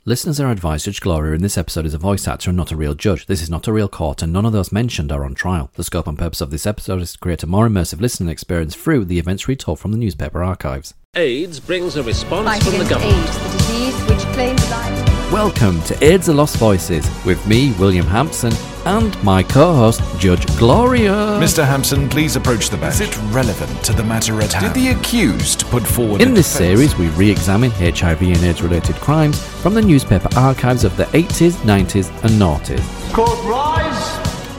Listeners are advised Judge Gloria in this episode is a voice actor and not a real judge. This is not a real court and none of those mentioned are on trial. The scope and purpose of this episode is to create a more immersive listening experience through the events retold from the newspaper archives. AIDS brings a response Fight from the against government. AIDS, the disease which claims life. Welcome to AIDS Are Lost Voices with me, William Hampson, and my co-host, Judge Gloria. Mr. Hampson, please approach the bench. Is it relevant to the matter at hand? Did the accused put forward In a this defense? series, we re-examine HIV and AIDS-related crimes from the newspaper archives of the 80s, 90s and noughties. Court rise!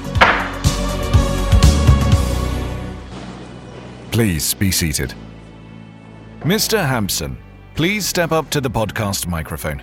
Please be seated. Mr. Hampson, please step up to the podcast microphone.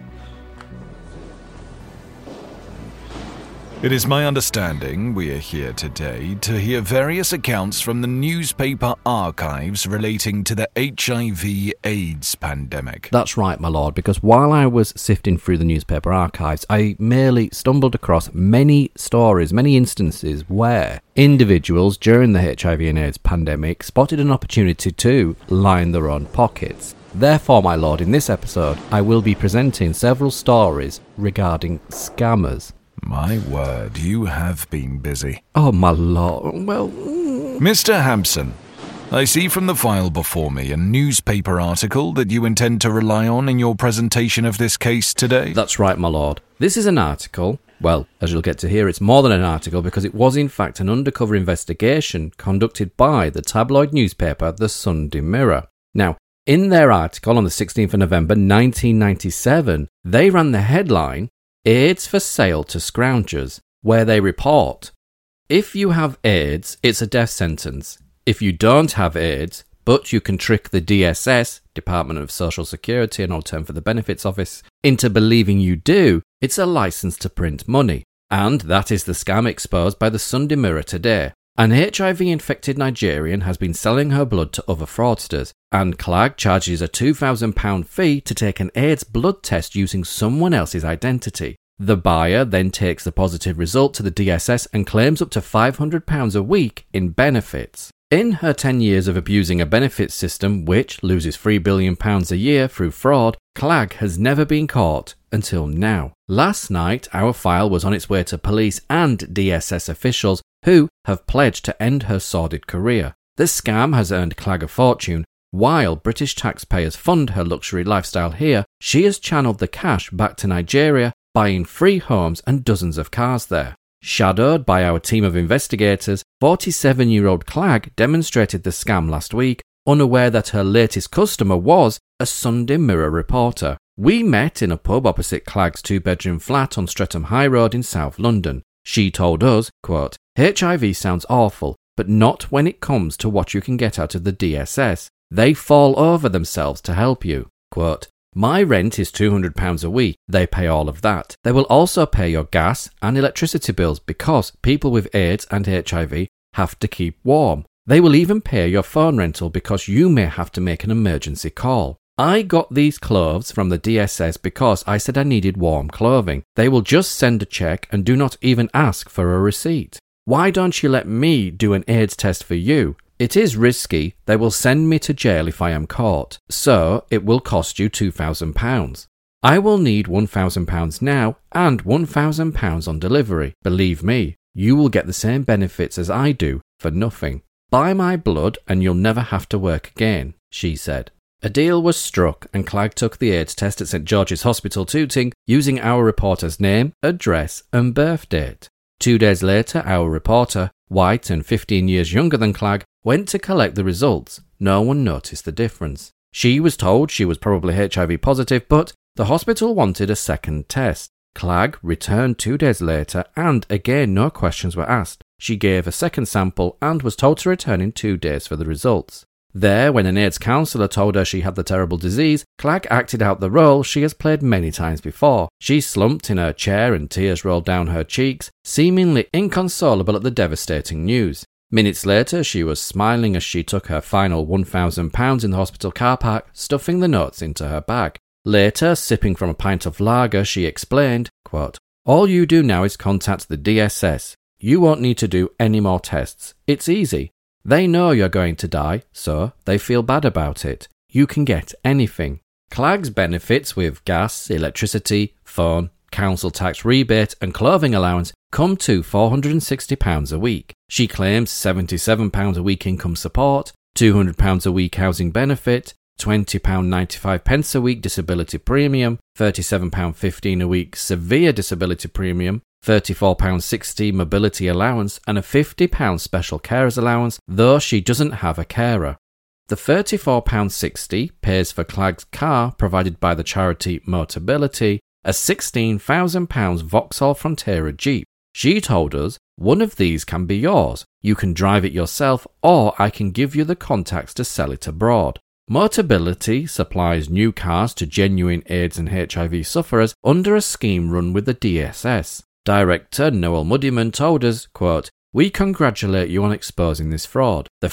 It is my understanding we are here today to hear various accounts from the newspaper archives relating to the HIV/AIDS pandemic. That's right, my lord, because while I was sifting through the newspaper archives, I merely stumbled across many stories, many instances where individuals during the HIV and AIDS pandemic spotted an opportunity to line their own pockets. Therefore, my lord, in this episode, I will be presenting several stories regarding scammers. My word, you have been busy. Oh, my lord, well... Mr. Hampson, I see from the file before me a newspaper article that you intend to rely on in your presentation of this case today. That's right, my lord. This is an article. Well, as you'll get to hear, it's more than an article because it was in fact an undercover investigation conducted by the tabloid newspaper The Sunday Mirror. Now, in their article on the 16th of November 1997, they ran the headline, AIDS for sale to scroungers, where they report, if you have AIDS, it's a death sentence. If you don't have AIDS, but you can trick the DSS, Department of Social Security and Old Term for the Benefits Office, into believing you do, it's a license to print money. And that is the scam exposed by the Sunday Mirror today. An HIV-infected Nigerian has been selling her blood to other fraudsters, and CLAG charges a £2,000 fee to take an AIDS blood test using someone else's identity. The buyer then takes the positive result to the DSS and claims up to £500 a week in benefits. In her 10 years of abusing a benefits system which loses £3 billion a year through fraud, CLAG has never been caught until now. Last night, our file was on its way to police and DSS officials who have pledged to end her sordid career. The scam has earned CLAG a fortune. While British taxpayers fund her luxury lifestyle here, she has channeled the cash back to Nigeria, buying free homes and dozens of cars there. Shadowed by our team of investigators, 47-year-old CLAG demonstrated the scam last week, unaware that her latest customer was a Sunday Mirror reporter. We met in a pub opposite CLAG's two-bedroom flat on Streatham High Road in South London. She told us, quote, HIV sounds awful, but not when it comes to what you can get out of the DSS. They fall over themselves to help you. Quote, my rent is £200 a week. They pay all of that. They will also pay your gas and electricity bills because people with AIDS and HIV have to keep warm. They will even pay your phone rental because you may have to make an emergency call. I got these clothes from the DSS because I said I needed warm clothing. They will just send a check and do not even ask for a receipt. Why don't you let me do an AIDS test for you? It is risky. They will send me to jail if I am caught. So it will cost you £2,000. I will need £1,000 now and £1,000 on delivery. Believe me, you will get the same benefits as I do for nothing. Buy my blood and you'll never have to work again, she said. A deal was struck and CLAG took the AIDS test at St George's Hospital Tooting using our reporter's name, address and birth date. 2 days later, our reporter, white and 15 years younger than CLAG, went to collect the results. No one noticed the difference. She was told she was probably HIV positive, but the hospital wanted a second test. CLAG returned 2 days later and again no questions were asked. She gave a second sample and was told to return in 2 days for the results. There, when an AIDS counsellor told her she had the terrible disease, CLAG acted out the role she has played many times before. She slumped in her chair and tears rolled down her cheeks, seemingly inconsolable at the devastating news. Minutes later, she was smiling as she took her final £1,000 in the hospital car park, stuffing the notes into her bag. Later, sipping from a pint of lager, she explained, quote, all you do now is contact the DSS. You won't need to do any more tests. It's easy. They know you're going to die, so they feel bad about it. You can get anything. Clagg's benefits with gas, electricity, phone, council tax rebate and clothing allowance come to £460 a week. She claims £77 a week income support, £200 a week housing benefit, £20.95 a week disability premium, £37.15 a week severe disability premium, £34.60 mobility allowance and a £50 special carers allowance, though she doesn't have a carer. The £34.60 pays for Clagg's car provided by the charity Motability, a £16,000 Vauxhall Frontera Jeep. She told us, one of these can be yours. You can drive it yourself or I can give you the contacts to sell it abroad. Motability supplies new cars to genuine AIDS and HIV sufferers under a scheme run with the DSS. Director Noel Muddyman told us, quote, "We congratulate you on exposing this fraud. The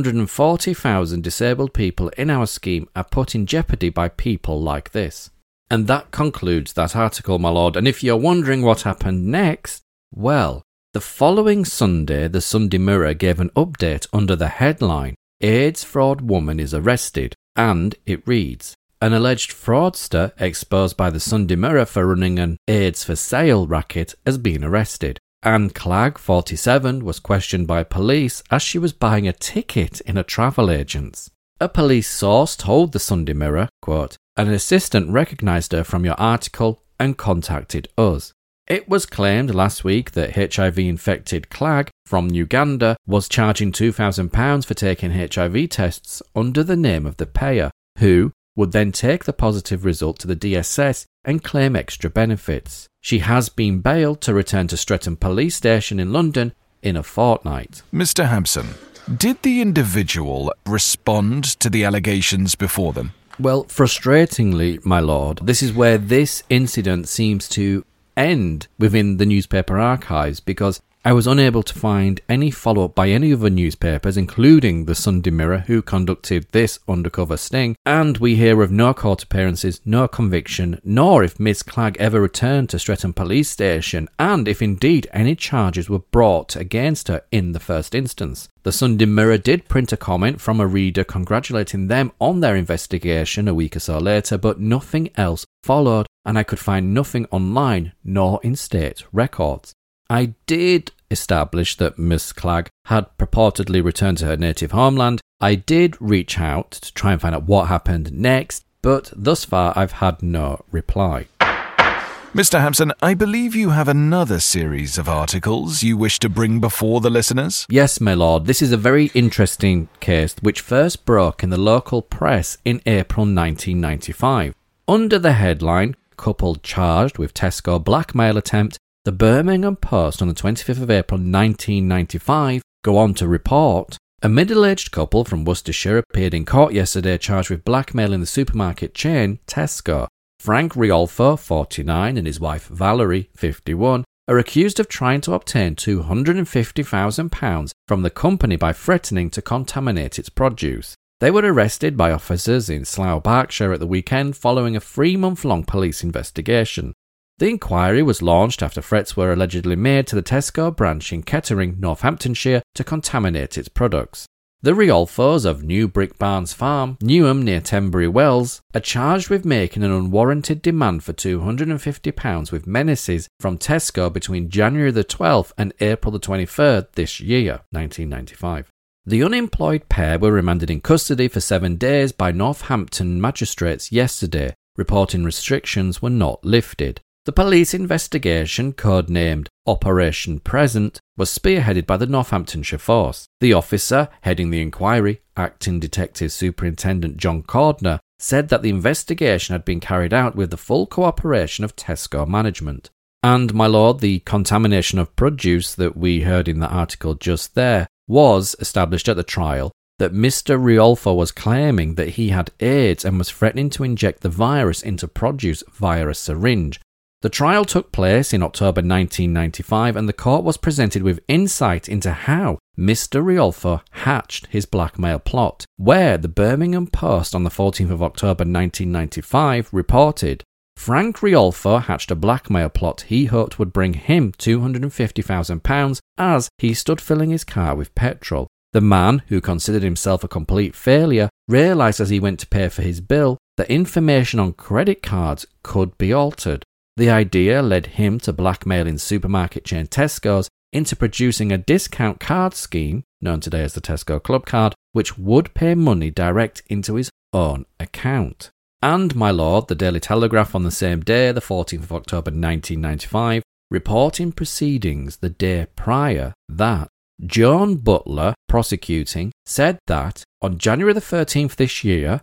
340,000 disabled people in our scheme are put in jeopardy by people like this." And that concludes that article, my lord. And if you're wondering what happened next, well, the following Sunday, the Sunday Mirror gave an update under the headline, AIDS fraud woman is arrested, and it reads, an alleged fraudster exposed by the Sunday Mirror for running an AIDS for sale racket has been arrested. Anne Clagg, 47, was questioned by police as she was buying a ticket in a travel agent's. A police source told the Sunday Mirror, quote, "An assistant recognised her from your article and contacted us." It was claimed last week that HIV-infected Clagg from Uganda was charging £2,000 for taking HIV tests under the name of the payer, who would then take the positive result to the DSS and claim extra benefits. She has been bailed to return to Streatham Police Station in London in a fortnight. Mr. Hampson, did the individual respond to the allegations before them? Well, frustratingly, my lord, this is where this incident seems to end within the newspaper archives, because I was unable to find any follow-up by any other newspapers, including the Sunday Mirror, who conducted this undercover sting, and we hear of no court appearances, no conviction, nor if Miss Clagg ever returned to Streatham Police Station, and if indeed any charges were brought against her in the first instance. The Sunday Mirror did print a comment from a reader congratulating them on their investigation a week or so later, but nothing else followed, and I could find nothing online nor in state records. I did establish that Miss Clagg had purportedly returned to her native homeland. I did reach out to try and find out what happened next, but thus far I've had no reply. Mr. Hampson, I believe you have another series of articles you wish to bring before the listeners? Yes, my lord. This is a very interesting case which first broke in the local press in April 1995. Under the headline, "Couple Charged with Tesco Blackmail Attempt," the Birmingham Post on the 25th of April 1995 go on to report, a middle-aged couple from Worcestershire appeared in court yesterday charged with blackmailing the supermarket chain Tesco. Frank Riolfo, 49, and his wife Valerie, 51, are accused of trying to obtain £250,000 from the company by threatening to contaminate its produce. They were arrested by officers in Slough, Berkshire at the weekend following a 3-month-long police investigation. The inquiry was launched after threats were allegedly made to the Tesco branch in Kettering, Northamptonshire, to contaminate its products. The Riolfos of New Brick Barns Farm, Newham near Tenbury Wells, are charged with making an unwarranted demand for £250 with menaces from Tesco between January the 12th and April the 23rd this year, 1995. The unemployed pair were remanded in custody for 7 days by Northampton magistrates yesterday, reporting restrictions were not lifted. The police investigation, codenamed Operation Present, was spearheaded by the Northamptonshire Force. The officer heading the inquiry, Acting Detective Superintendent John Cordner, said that the investigation had been carried out with the full cooperation of Tesco management. And, my lord, the contamination of produce that we heard in the article just there was established at the trial that Mr. Riolfo was claiming that he had AIDS and was threatening to inject the virus into produce via a syringe. The trial took place in October 1995 and the court was presented with insight into how Mr. Riolfo hatched his blackmail plot, where the Birmingham Post on the 14th of October 1995 reported, Frank Riolfo hatched a blackmail plot he hoped would bring him £250,000 as he stood filling his car with petrol. The man, who considered himself a complete failure, realised as he went to pay for his bill that information on credit cards could be altered. The idea led him to blackmailing supermarket chain Tesco's into producing a discount card scheme, known today as the Tesco Club Card, which would pay money direct into his own account. And, my lord, the Daily Telegraph on the same day, the 14th of October 1995, reporting proceedings the day prior that Joan Butler, prosecuting, said that on January the 13th this year,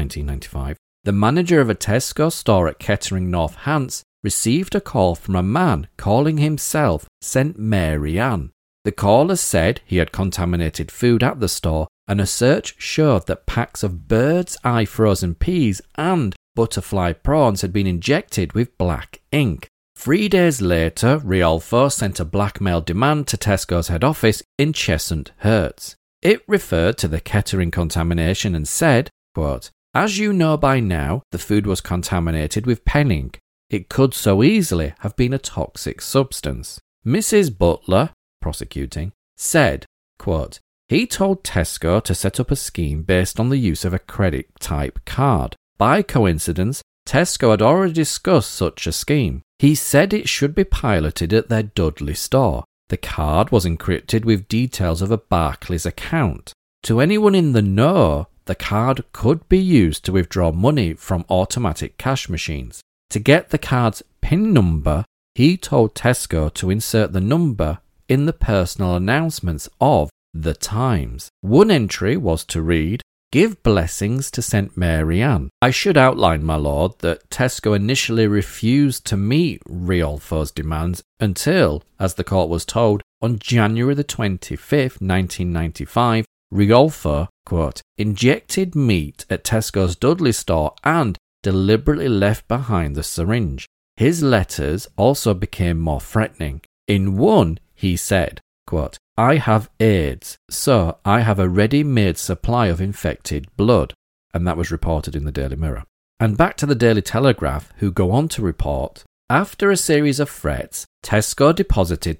1995, the manager of a Tesco store at Kettering North Hants received a call from a man calling himself St. Mary Ann. The caller said he had contaminated food at the store, and a search showed that packs of bird's eye frozen peas and butterfly prawns had been injected with black ink. 3 days later, Riolfo sent a blackmail demand to Tesco's head office in Cheshunt Herts. It referred to the Kettering contamination and said, quote, "As you know by now, the food was contaminated with pen ink. It could so easily have been a toxic substance." Mrs. Butler, prosecuting, said, quote, "He told Tesco to set up a scheme based on the use of a credit-type card. By coincidence, Tesco had already discussed such a scheme. He said it should be piloted at their Dudley store. The card was encrypted with details of a Barclays account. To anyone in the know, the card could be used to withdraw money from automatic cash machines. To get the card's PIN number, he told Tesco to insert the number in the personal announcements of The Times. One entry was to read, 'Give blessings to St. Mary Ann.' I should outline, my lord, that Tesco initially refused to meet Riolfo's demands until, as the court was told, on January the 25th, 1995, Riolfo, quote, injected meat at Tesco's Dudley store and deliberately left behind the syringe. His letters also became more threatening. In one, he said, quote, 'I have AIDS, so I have a ready-made supply of infected blood,' and that was reported in the Daily Mirror. And back to the Daily Telegraph, who go on to report, after a series of threats, Tesco deposited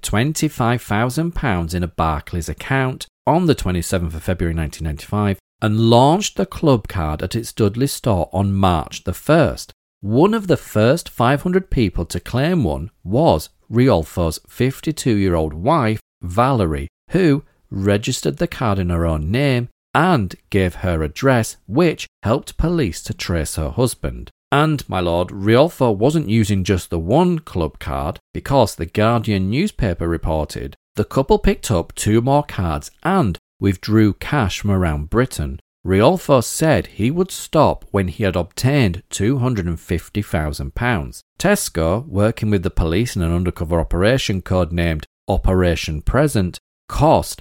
£25,000 in a Barclays account on the 27th of February 1995 and launched the club card at its Dudley store on March the 1st. One of the first 500 people to claim one was Riolfo's 52-year-old wife, Valerie, who registered the card in her own name and gave her address, which helped police to trace her husband. And, my lord, Riolfo wasn't using just the one club card, because the Guardian newspaper reported the couple picked up 2 more cards and withdrew cash from around Britain. Riolfo said he would stop when he had obtained £250,000. Tesco, working with the police in an undercover operation codenamed Operation Present, cost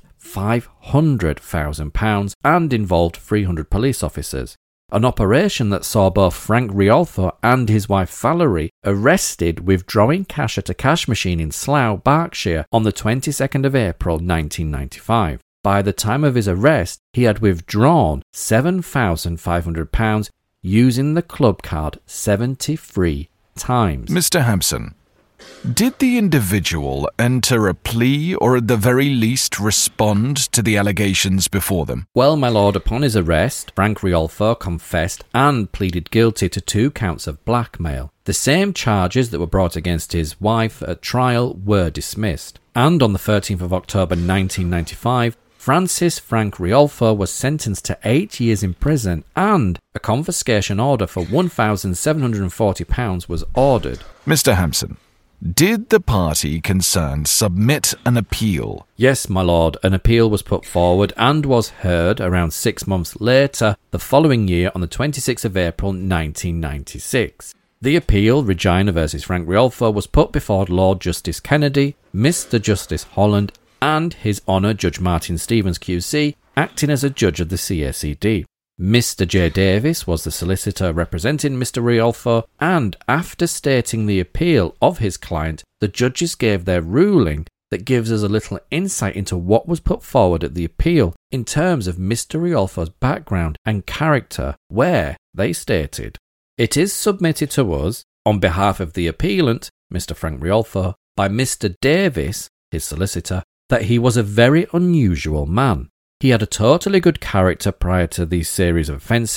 £500,000 and involved 300 police officers. An operation that saw both Frank Riolfo and his wife Valerie arrested withdrawing cash at a cash machine in Slough, Berkshire on the 22nd of April 1995. By the time of his arrest, he had withdrawn £7,500 using the club card 73 times. Mr. Hampson, did the individual enter a plea or at the very least respond to the allegations before them? Well, my lord, upon his arrest, Frank Riolfo confessed and pleaded guilty to 2 counts of blackmail. The same charges that were brought against his wife at trial were dismissed. And on the 13th of October 1995, Francis Frank Riolfo was sentenced to 8 years in prison and a confiscation order for £1,740 was ordered. Mr. Hampson, did the party concerned submit an appeal? Yes, my lord, an appeal was put forward and was heard around 6 months later, the following year on the 26th of April 1996. The appeal, Regina versus Frank Riolfo, was put before Lord Justice Kennedy, Mr. Justice Holland, and His Honour Judge Martin Stevens QC, acting as a judge of the CACD. Mr. J. Davis was the solicitor representing Mr. Riolfo, and after stating the appeal of his client, the judges gave their ruling that gives us a little insight into what was put forward at the appeal in terms of Mr. Riolfo's background and character, where they stated, "It is submitted to us, on behalf of the appellant, Mr. Frank Riolfo, by Mr. Davis, his solicitor, that he was a very unusual man. He had a totally good character prior to these series of offences.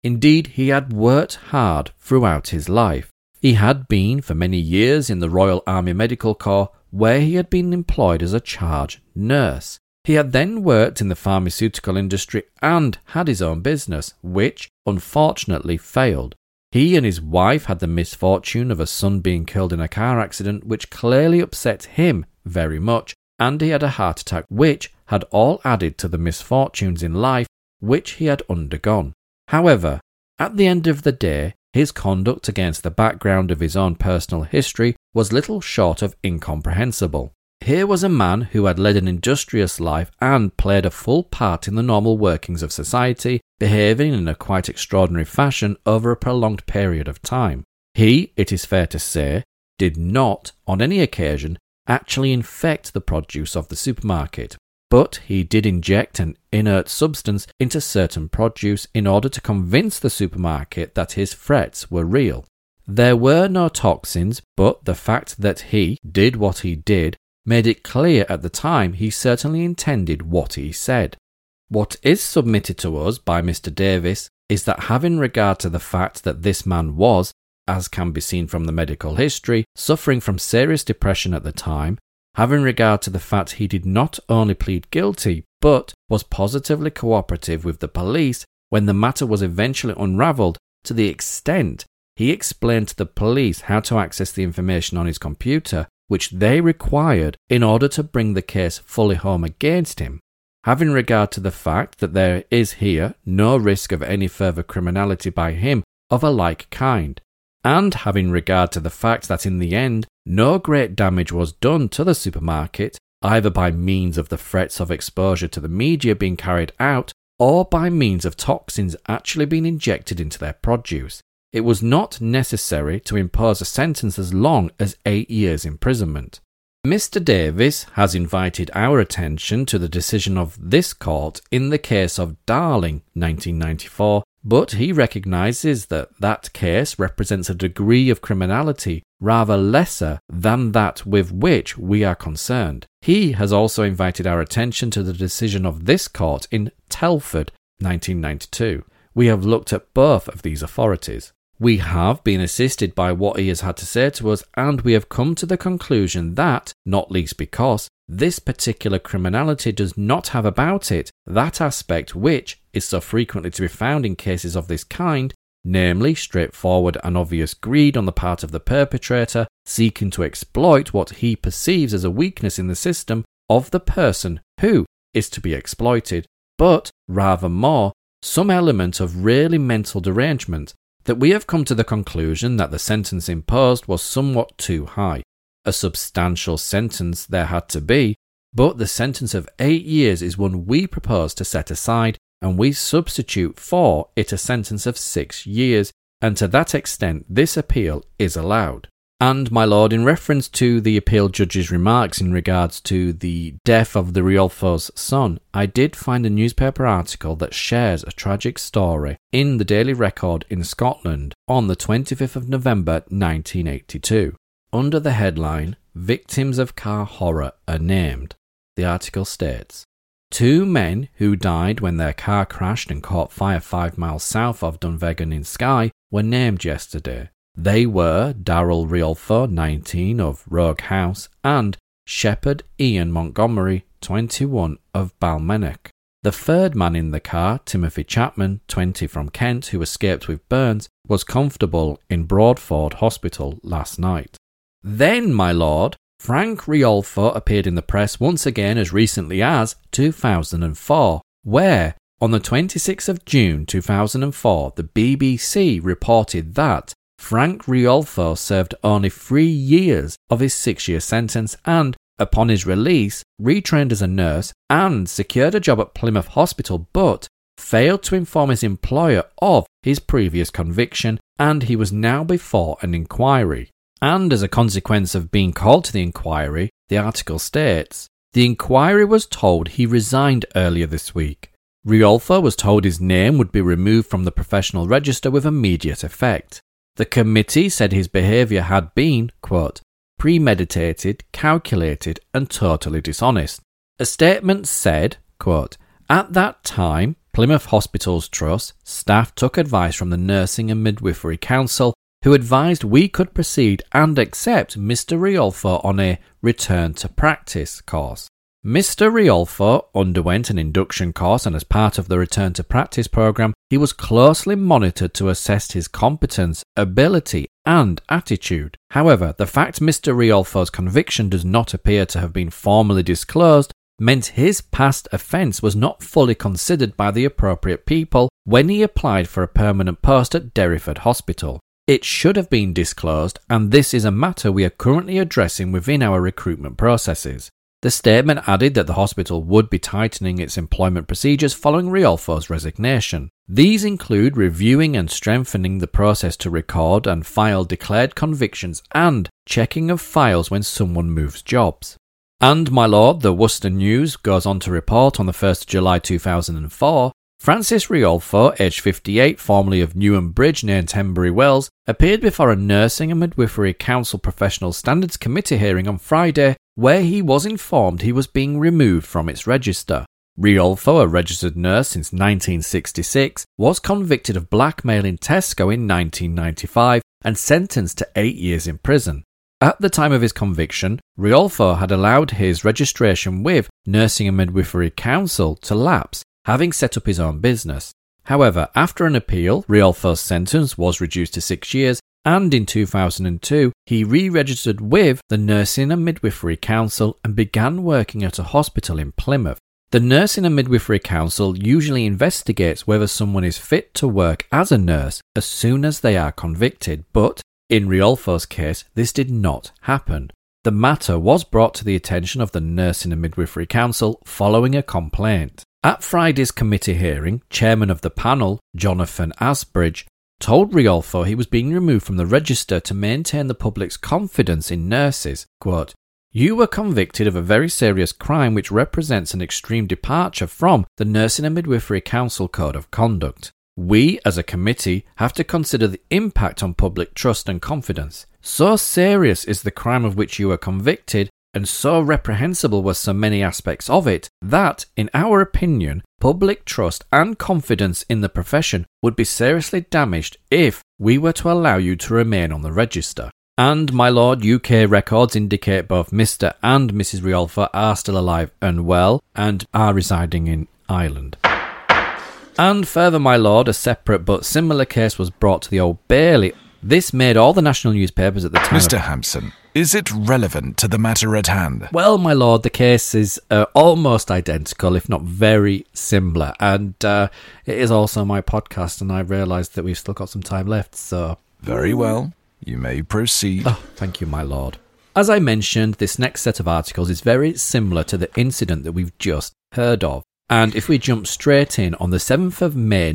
Indeed, he had worked hard throughout his life. He had been for many years in the Royal Army Medical Corps, where he had been employed as a charge nurse. He had then worked in the pharmaceutical industry and had his own business, which unfortunately failed. He and his wife had the misfortune of a son being killed in a car accident, which clearly upset him very much, and he had a heart attack, which had all added to the misfortunes in life which he had undergone. However, at the end of the day, his conduct against the background of his own personal history was little short of incomprehensible. Here was a man who had led an industrious life and played a full part in the normal workings of society, behaving in a quite extraordinary fashion over a prolonged period of time. He, it is fair to say, did not, on any occasion, actually infect the produce of the supermarket, but he did inject an inert substance into certain produce in order to convince the supermarket that his threats were real. There were no toxins, but the fact that he did what he did made it clear at the time he certainly intended what he said. What is submitted to us by Mr. Davis is that, having regard to the fact that this man was, as can be seen from the medical history, suffering from serious depression at the time, having regard to the fact he did not only plead guilty, but was positively cooperative with the police when the matter was eventually unravelled, to the extent he explained to the police how to access the information on his computer, which they required in order to bring the case fully home against him. Having regard to the fact that there is here no risk of any further criminality by him of a like kind, and having regard to the fact that in the end no great damage was done to the supermarket, either by means of the threats of exposure to the media being carried out, or by means of toxins actually being injected into their produce, it was not necessary to impose a sentence as long as 8 years imprisonment. Mr. Davis has invited our attention to the decision of this court in the case of Darling, 1994, but he recognises that that case represents a degree of criminality rather lesser than that with which we are concerned. He has also invited our attention to the decision of this court in Telford, 1992. We have looked at both of these authorities. We have been assisted by what he has had to say to us, and we have come to the conclusion that, not least because this particular criminality does not have about it that aspect which is so frequently to be found in cases of this kind, namely straightforward and obvious greed on the part of the perpetrator, seeking to exploit what he perceives as a weakness in the system of the person who is to be exploited, but rather more some element of really mental derangement, that we have come to the conclusion that the sentence imposed was somewhat too high. A substantial sentence there had to be, but the sentence of 8 years is one we propose to set aside, and we substitute for it a sentence of 6 years, and to that extent this appeal is allowed. And, my lord, in reference to the appeal judge's remarks in regards to the death of the Riolfo's son, I did find a newspaper article that shares a tragic story in the Daily Record in Scotland on the 25th of November 1982. Under the headline, "Victims of Car Horror Are Named," the article states, 2 men who died when their car crashed and caught fire 5 miles south of Dunvegan in Skye were named yesterday. They were Darrell Riolfo, 19, of Rogue House, and Shepherd Ian Montgomery, 21, of Balmenach. The third man in the car, Timothy Chapman, 20, from Kent, who escaped with burns, was comfortable in Broadford Hospital last night. Then, my lord, Frank Riolfo appeared in the press once again as recently as 2004, where, on the 26th of June 2004, the BBC reported that Frank Riolfo served only 3 years of his 6-year sentence and, upon his release, retrained as a nurse and secured a job at Plymouth Hospital, but failed to inform his employer of his previous conviction, and he was now before an inquiry. And as a consequence of being called to the inquiry, the article states, the inquiry was told he resigned earlier this week. Riolfo was told his name would be removed from the professional register with immediate effect. The committee said his behaviour had been, quote, premeditated, calculated and totally dishonest. A statement said, quote, at that time, Plymouth Hospitals Trust staff took advice from the Nursing and Midwifery Council, who advised we could proceed and accept Mr. Riolfo on a return to practice course. Mr. Riolfo underwent an induction course, and as part of the return to practice program, he was closely monitored to assess his competence, ability, and attitude. However, the fact Mr. Riolfo's conviction does not appear to have been formally disclosed meant his past offence was not fully considered by the appropriate people when he applied for a permanent post at Derriford Hospital. It should have been disclosed, and this is a matter we are currently addressing within our recruitment processes. The statement added that the hospital would be tightening its employment procedures following Riolfo's resignation. These include reviewing and strengthening the process to record and file declared convictions and checking of files when someone moves jobs. And, my lord, the Worcester News goes on to report on the 1st of July 2004, Francis Riolfo, aged 58, formerly of Newham Bridge near Tenbury Wells, appeared before a Nursing and Midwifery Council Professional Standards Committee hearing on Friday, where he was informed he was being removed from its register. Riolfo, a registered nurse since 1966, was convicted of blackmailing Tesco in 1995 and sentenced to 8 years in prison. At the time of his conviction, Riolfo had allowed his registration with Nursing and Midwifery Council to lapse, having set up his own business. However, after an appeal, Riolfo's sentence was reduced to 6 years, and in 2002, he re-registered with the Nursing and Midwifery Council and began working at a hospital in Plymouth. The Nursing and Midwifery Council usually investigates whether someone is fit to work as a nurse as soon as they are convicted, but in Riolfo's case, this did not happen. The matter was brought to the attention of the Nursing and Midwifery Council following a complaint. At Friday's committee hearing, chairman of the panel, Jonathan Asbridge, told Riolfo he was being removed from the register to maintain the public's confidence in nurses. Quote, "You were convicted of a very serious crime which represents an extreme departure from the Nursing and Midwifery Council Code of Conduct. We, as a committee, have to consider the impact on public trust and confidence. So serious is the crime of which you were convicted, and so reprehensible were so many aspects of it, that, in our opinion, public trust and confidence in the profession would be seriously damaged if we were to allow you to remain on the register. And, my lord, UK records indicate both Mr. and Mrs. Riolfo are still alive and well, and are residing in Ireland. And further, my lord, a separate but similar case was brought to the Old Bailey. This made all the national newspapers at the time. Mr. Hampson, is it relevant to the matter at hand? Well, my lord, the case is almost identical, if not very similar. And it is also my podcast, and I realised that we've still got some time left, so... Very well. You may proceed. Oh, thank you, my lord. As I mentioned, this next set of articles is very similar to the incident that we've just heard of. And if we jump straight in, on the 7th of May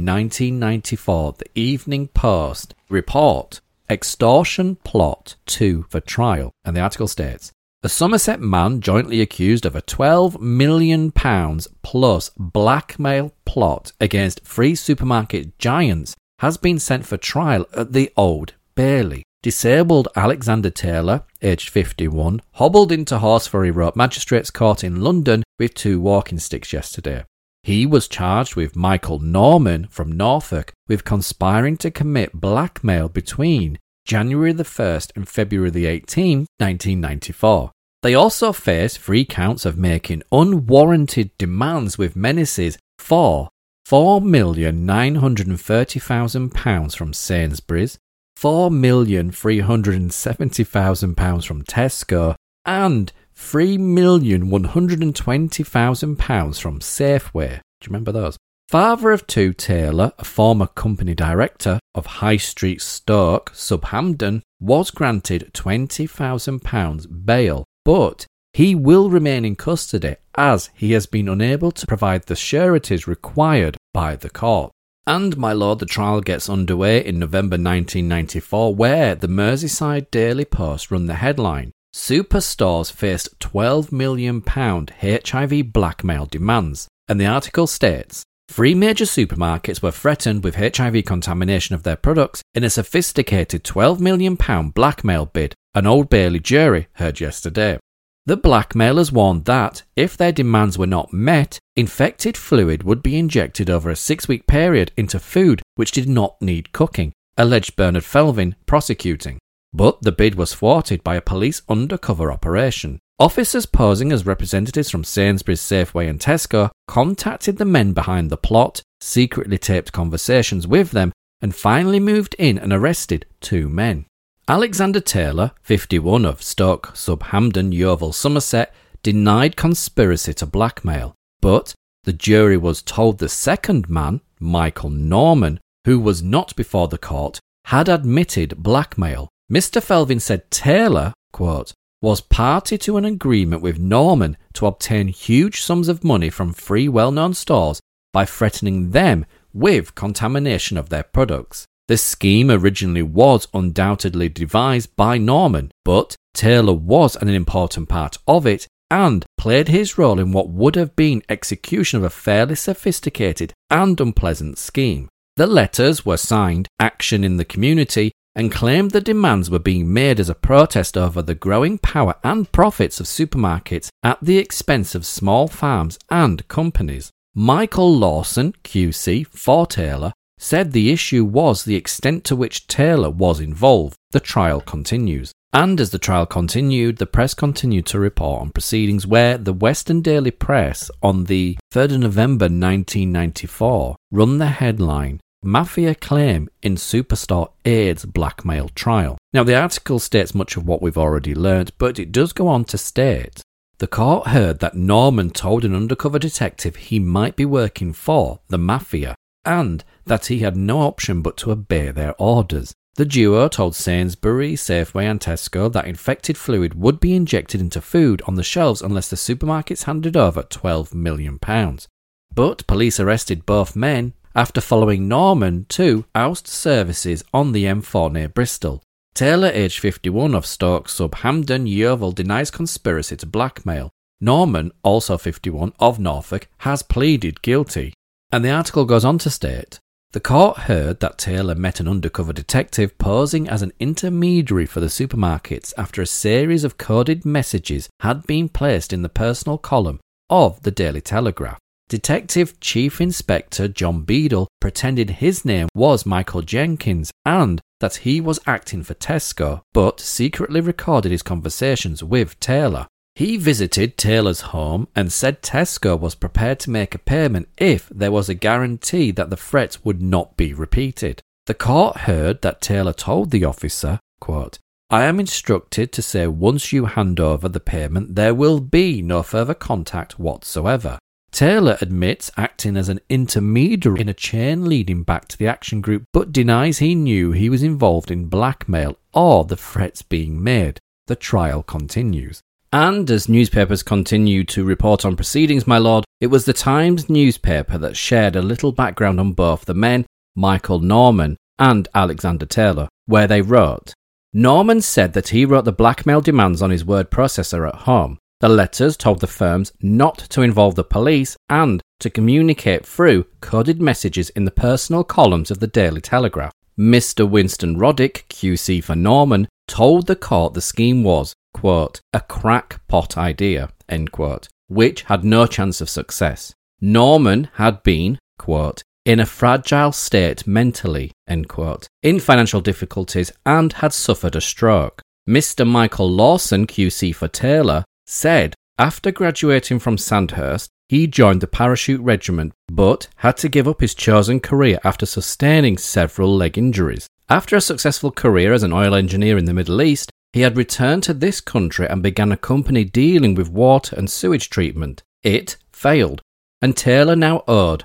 1994, the Evening Post report, Extortion Plot 2 for Trial, and the article states, a Somerset man jointly accused of a £12 million plus blackmail plot against free supermarket giants has been sent for trial at the Old Bailey. Disabled Alexander Taylor, aged 51, hobbled into Horseferry Road Magistrates Court in London with 2 walking sticks yesterday. He was charged with Michael Norman from Norfolk with conspiring to commit blackmail between January the 1st and February the 18th, 1994. They also face 3 counts of making unwarranted demands with menaces for £4,930,000 from Sainsbury's, £4,370,000 from Tesco, and £3,120,000 from Safeway. Do you remember those? Father of 2 Taylor, a former company director of High Street Stoke, Southampton, was granted £20,000 bail, but he will remain in custody as he has been unable to provide the sureties required by the court. And, my lord, the trial gets underway in November 1994, where the Merseyside Daily Post run the headline, Superstores faced £12 million HIV blackmail demands. And the article states, 3 major supermarkets were threatened with HIV contamination of their products in a sophisticated £12 million blackmail bid, an Old Bailey jury heard yesterday. The blackmailers warned that, if their demands were not met, infected fluid would be injected over a 6-week period into food which did not need cooking, alleged Bernard Felvin, prosecuting. But the bid was thwarted by a police undercover operation. Officers posing as representatives from Sainsbury's, Safeway and Tesco contacted the men behind the plot, secretly taped conversations with them, and finally moved in and arrested 2 men. Alexander Taylor, 51, of Stoke sub Hamden, Yeovil, Somerset, denied conspiracy to blackmail, but the jury was told the second man, Michael Norman, who was not before the court, had admitted blackmail. Mr. Felvin said Taylor, quote, was party to an agreement with Norman to obtain huge sums of money from 3 well-known stores by threatening them with contamination of their products. The scheme originally was undoubtedly devised by Norman, but Taylor was an important part of it and played his role in what would have been execution of a fairly sophisticated and unpleasant scheme. The letters were signed Action in the Community and claimed the demands were being made as a protest over the growing power and profits of supermarkets at the expense of small farms and companies. Michael Lawson, QC, for Taylor, said the issue was the extent to which Taylor was involved. The trial continues. And as the trial continued, the press continued to report on proceedings where the Western Daily Press on the 3rd of November 1994 run the headline, Mafia Claim in Superstore AIDS Blackmail Trial. Now, the article states much of what we've already learned, but it does go on to state, the court heard that Norman told an undercover detective he might be working for the Mafia, and that he had no option but to obey their orders. The duo told Sainsbury's, Safeway and Tesco that infected fluid would be injected into food on the shelves unless the supermarkets handed over £12 million. But police arrested both men after following Norman to oust services on the M4 near Bristol. Taylor, aged 51, of Stoke sub Hamden, Yeovil, denies conspiracy to blackmail. Norman, also 51, of Norfolk, has pleaded guilty. And the article goes on to state, the court heard that Taylor met an undercover detective posing as an intermediary for the supermarkets after a series of coded messages had been placed in the personal column of the Daily Telegraph. Detective Chief Inspector John Beadle pretended his name was Michael Jenkins and that he was acting for Tesco, but secretly recorded his conversations with Taylor. He visited Taylor's home and said Tesco was prepared to make a payment if there was a guarantee that the threats would not be repeated. The court heard that Taylor told the officer, quote, I am instructed to say once you hand over the payment there will be no further contact whatsoever. Taylor admits acting as an intermediary in a chain leading back to the Action Group, but denies he knew he was involved in blackmail or the threats being made. The trial continues. And as newspapers continue to report on proceedings, my lord, it was the Times newspaper that shared a little background on both the men, Michael Norman and Alexander Taylor, where they wrote, Norman said that he wrote the blackmail demands on his word processor at home. The letters told the firms not to involve the police and to communicate through coded messages in the personal columns of the Daily Telegraph. Mr. Winston Roddick, QC for Norman, told the court the scheme was, quote, a crackpot idea, end quote, which had no chance of success. Norman had been, quote, in a fragile state mentally, end quote, in financial difficulties and had suffered a stroke. Mr. Michael Lawson, QC for Taylor, said after graduating from Sandhurst, he joined the parachute regiment but had to give up his chosen career after sustaining several leg injuries. After a successful career as an oil engineer in the Middle East, he had returned to this country and began a company dealing with water and sewage treatment. It failed, and Taylor now owed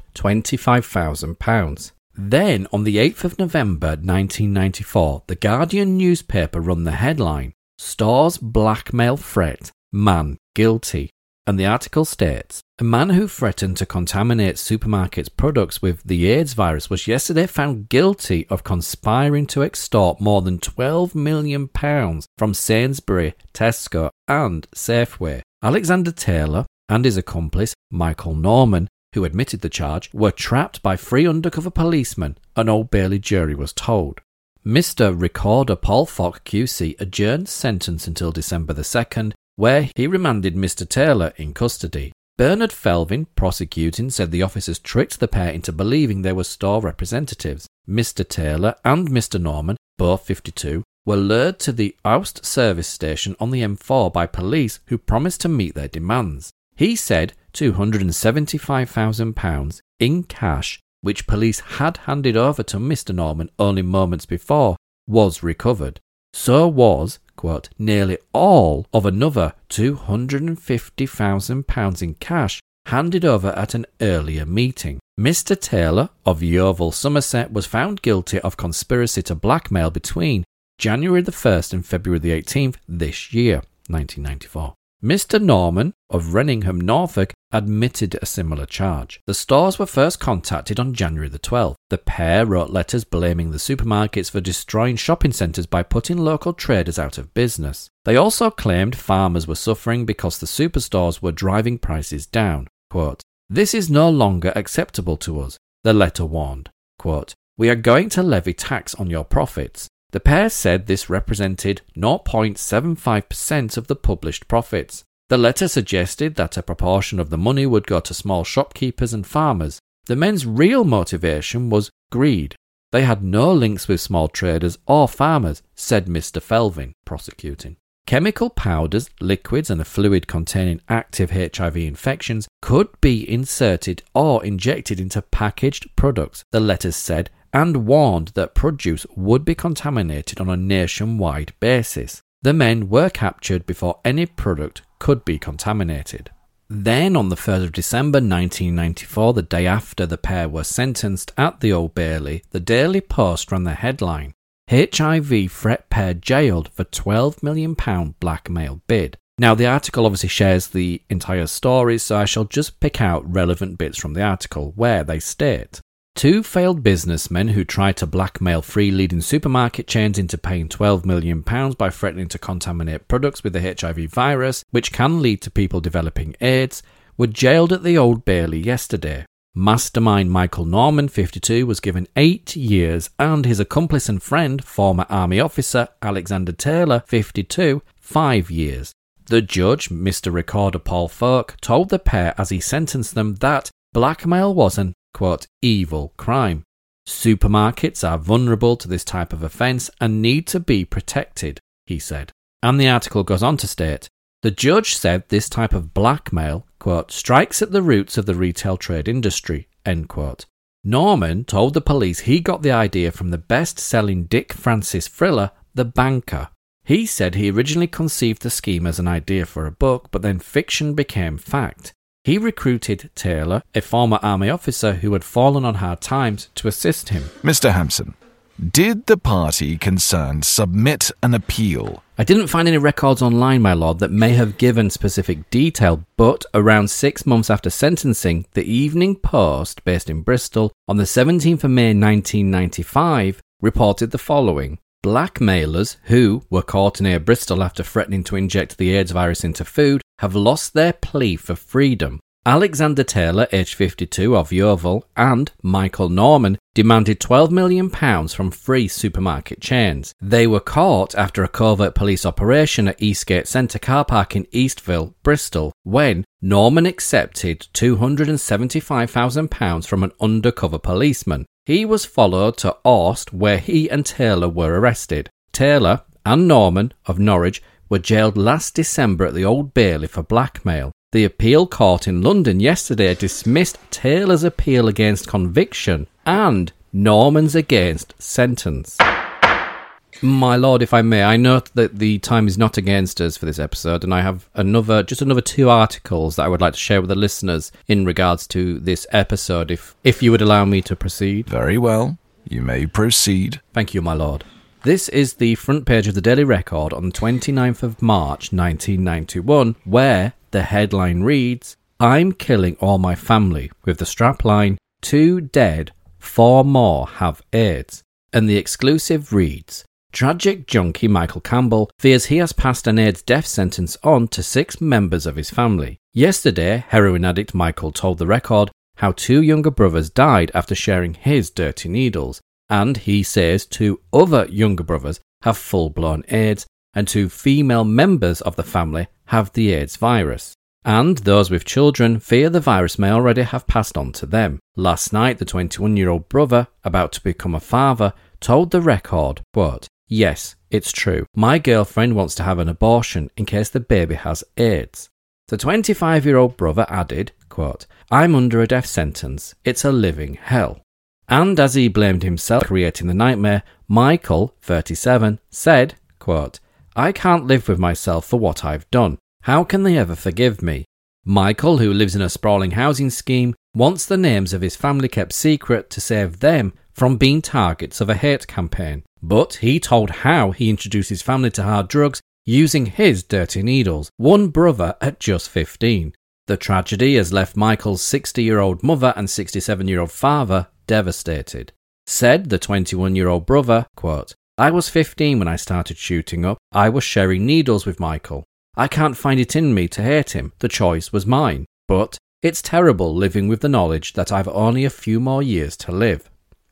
£25,000. Then, on the 8th of November 1994, the Guardian newspaper run the headline, Stores Blackmail Threat, Man Guilty. And the article states, a man who threatened to contaminate supermarkets' products with the AIDS virus was yesterday found guilty of conspiring to extort more than £12 million from Sainsbury, Tesco and Safeway. Alexander Taylor and his accomplice, Michael Norman, who admitted the charge, were trapped by 3 undercover policemen, an Old Bailey jury was told. Mr. Recorder Paul Falk QC adjourned sentence until December the 2nd, where he remanded Mr. Taylor in custody. Bernard Felvin, prosecuting, said the officers tricked the pair into believing they were store representatives. Mr. Taylor and Mr. Norman, both 52, were lured to the Aust service station on the M4 by police who promised to meet their demands. He said £275,000 in cash, which police had handed over to Mr. Norman only moments before, was recovered. So was, quote, nearly all of another £250,000 in cash handed over at an earlier meeting. Mr. Taylor of Yeovil, Somerset, was found guilty of conspiracy to blackmail between January the 1st and February the 18th this year, 1994. Mr. Norman of Renningham, Norfolk, admitted a similar charge. The stores were first contacted on January the 12th. The pair wrote letters blaming the supermarkets for destroying shopping centres by putting local traders out of business. They also claimed farmers were suffering because the superstores were driving prices down. Quote, "This is no longer acceptable to us," the letter warned. Quote, "We are going to levy tax on your profits." The pair said this represented 0.75% of the published profits. The letter suggested that a proportion of the money would go to small shopkeepers and farmers. The men's real motivation was greed. They had no links with small traders or farmers, said Mr. Felvin, prosecuting. Chemical powders, liquids and a fluid containing active HIV infections could be inserted or injected into packaged products, the letters said, and warned that produce would be contaminated on a nationwide basis. The men were captured before any product could be contaminated. Then, on the 3rd of December 1994, the day after the pair were sentenced at the Old Bailey, the Daily Post ran the headline, "HIV threat pair jailed for £12 million blackmail bid." Now, the article obviously shares the entire story, so I shall just pick out relevant bits from the article where they state, "Two failed businessmen who tried to blackmail three leading supermarket chains into paying £12 million by threatening to contaminate products with the HIV virus, which can lead to people developing AIDS, were jailed at the Old Bailey yesterday. Mastermind Michael Norman, 52, was given 8 years, and his accomplice and friend, former Army officer Alexander Taylor, 52, 5 years. The judge, Mr. Recorder Paul Folk, told the pair as he sentenced them that blackmail was an, quote, evil crime. Supermarkets are vulnerable to this type of offence and need to be protected, he said." And the article goes on to state, "The judge said this type of blackmail, quote, strikes at the roots of the retail trade industry, end quote. Norman told the police he got the idea from the best-selling Dick Francis thriller, The Banker. He said he originally conceived the scheme as an idea for a book, but then fiction became fact. He recruited Taylor, a former army officer who had fallen on hard times, to assist him." Mr. Hampson, did the party concerned submit an appeal? "I didn't find any records online, my lord, that may have given specific detail, but around 6 months after sentencing, the Evening Post, based in Bristol, on the 17th of May 1995, reported the following. Blackmailers who were caught near Bristol after threatening to inject the AIDS virus into food have lost their plea for freedom. Alexander Taylor, aged 52, of Yeovil, and Michael Norman demanded £12 million from three supermarket chains. They were caught after a covert police operation at Eastgate Centre car park in Eastville, Bristol, when Norman accepted £275,000 from an undercover policeman. He was followed to Aust, where he and Taylor were arrested. Taylor and Norman of Norwich were jailed last December at the Old Bailey for blackmail. The appeal court in London yesterday dismissed Taylor's appeal against conviction and Norman's against sentence. My lord, if I may, I note that the time is not against us for this episode, and I have another 2 articles that I would like to share with the listeners in regards to this episode, if you would allow me to proceed. Very well. You may proceed. Thank you, my lord. This is the front page of the Daily Record on the 29th of March 1991, where the headline reads, "I'm killing all my family," with the strapline, "2 dead, 4 more have AIDS." And the exclusive reads, "Tragic junkie Michael Campbell fears he has passed an AIDS death sentence on to 6 members of his family. Yesterday, heroin addict Michael told the Record how 2 younger brothers died after sharing his dirty needles, and he says 2 other younger brothers have full-blown AIDS, and 2 female members of the family have the AIDS virus. and those with children fear the virus may already have passed on to them. Last night, the 21-year-old brother, about to become a father, told The Record, quote, "Yes, it's true. My girlfriend wants to have an abortion in case the baby has AIDS." The 25-year-old brother added, quote, "I'm under a death sentence. It's a living hell." And as he blamed himself for creating the nightmare, Michael, 37, said, quote, "I can't live with myself for what I've done. How can they ever forgive me?" Michael, who lives in a sprawling housing scheme, wants the names of his family kept secret to save them from being targets of a hate campaign. But he told how he introduced his family to hard drugs using his dirty needles, one brother at just 15. The tragedy has left Michael's 60-year-old mother and 67-year-old father devastated. Said the 21-year-old brother, quote, "I was 15 when I started shooting up. I was sharing needles with Michael. I can't find it in me to hate him. The choice was mine. But it's terrible living with the knowledge that I've only a few more years to live."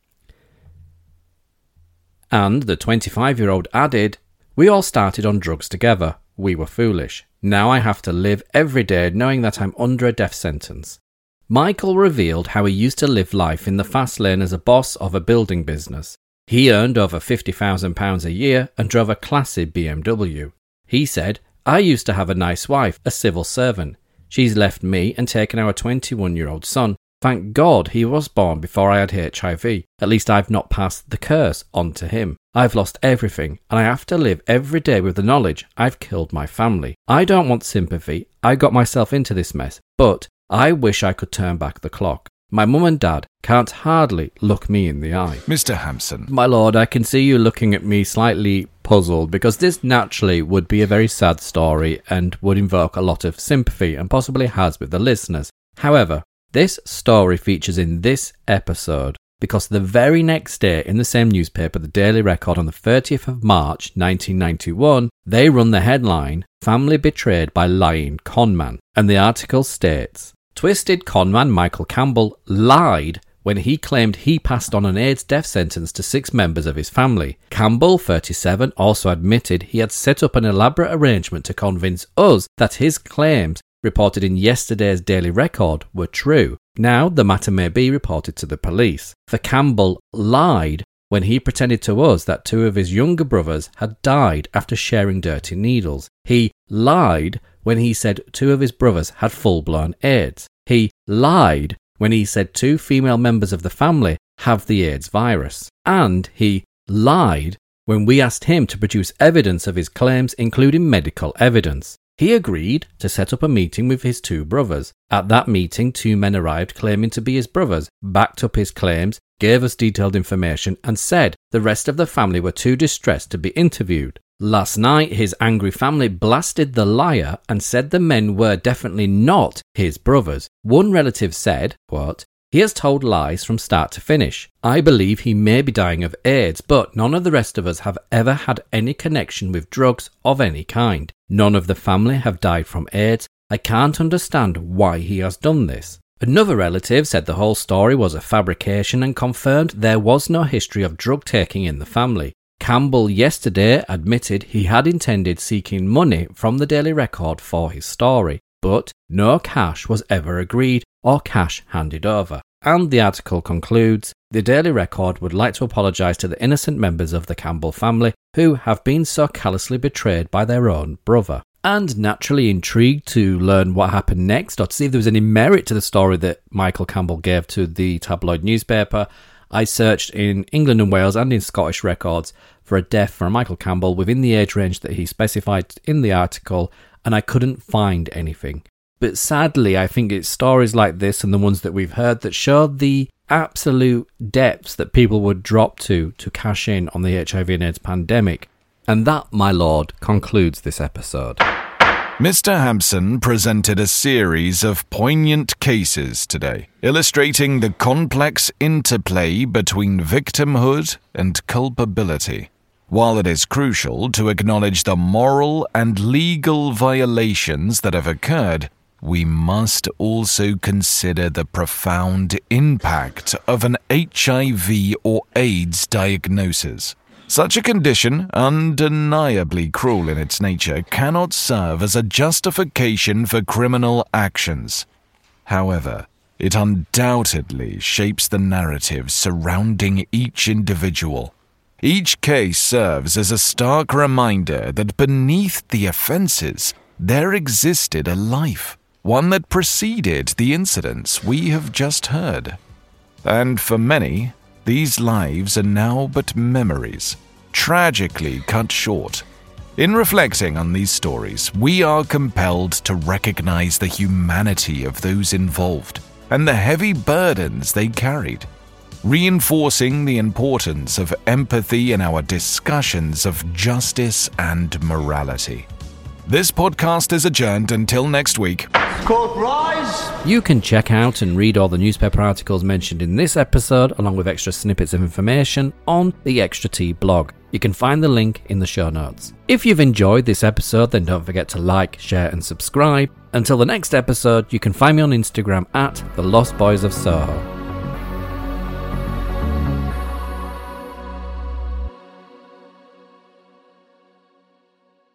And the 25-year-old added, "We all started on drugs together. We were foolish. Now I have to live every day knowing that I'm under a death sentence." Michael revealed how he used to live life in the fast lane as a boss of a building business. He earned over £50,000 a year and drove a classy BMW. He said, "I used to have a nice wife, a civil servant. She's left me and taken our 21-year-old son. Thank God he was born before I had HIV. At least I've not passed the curse on to him. I've lost everything, and I have to live every day with the knowledge I've killed my family. I don't want sympathy. I got myself into this mess, but I wish I could turn back the clock. My mum and dad can't hardly look me in the eye." Mr. Hampson. My lord, I can see you looking at me slightly puzzled, because this naturally would be a very sad story and would invoke a lot of sympathy, and possibly has with the listeners. However, this story features in this episode because the very next day in the same newspaper, the Daily Record, on the 30th of March 1991, they run the headline, "Family Betrayed by Lying Conman," and the article states, "Twisted conman Michael Campbell lied when he claimed he passed on an AIDS death sentence to 6 members of his family. Campbell, 37, also admitted he had set up an elaborate arrangement to convince us that his claims reported in yesterday's Daily Record were true. Now the matter may be reported to the police. For Campbell lied when he pretended to us that 2 of his younger brothers had died after sharing dirty needles. He lied when he said 2 of his brothers had full-blown AIDS. He lied when he said 2 female members of the family have the AIDS virus. And he lied when we asked him to produce evidence of his claims, including medical evidence. He agreed to set up a meeting with his 2 brothers. At that meeting, 2 men arrived claiming to be his brothers, backed up his claims, gave us detailed information, and said the rest of the family were too distressed to be interviewed. Last night, his angry family blasted the liar and said the men were definitely not his brothers. One relative said, quote, "He has told lies from start to finish. I believe he may be dying of AIDS, but none of the rest of us have ever had any connection with drugs of any kind. None of the family have died from AIDS. I can't understand why he has done this." Another relative said the whole story was a fabrication and confirmed there was no history of drug taking in the family. Campbell yesterday admitted he had intended seeking money from the Daily Record for his story, but no cash was ever agreed or cash handed over. And the article concludes, the Daily Record would like to apologise to the innocent members of the Campbell family who have been so callously betrayed by their own brother. And naturally intrigued to learn what happened next, or to see if there was any merit to the story that Michael Campbell gave to the tabloid newspaper, I searched in England and Wales and in Scottish records for a death for Michael Campbell within the age range that he specified in the article, and I couldn't find anything. But sadly, I think it's stories like this and the ones that we've heard that show the absolute depths that people would drop to cash in on the HIV and AIDS pandemic. And that, my lord, concludes this episode. Mr. Hampson presented a series of poignant cases today, illustrating the complex interplay between victimhood and culpability. While it is crucial to acknowledge the moral and legal violations that have occurred, we must also consider the profound impact of an HIV or AIDS diagnosis. Such a condition, undeniably cruel in its nature, cannot serve as a justification for criminal actions. However, it undoubtedly shapes the narrative surrounding each individual. Each case serves as a stark reminder that beneath the offences there existed a life, one that preceded the incidents we have just heard. And for many, these lives are now but memories, tragically cut short. In reflecting on these stories, we are compelled to recognize the humanity of those involved and the heavy burdens they carried, reinforcing the importance of empathy in our discussions of justice and morality. This podcast is adjourned until next week. Court rise! You can check out and read all the newspaper articles mentioned in this episode, along with extra snippets of information, on the Extra T blog. You can find the link in the show notes. If you've enjoyed this episode, then don't forget to like, share and subscribe. Until the next episode, you can find me on Instagram at The Lost Boys of Soho.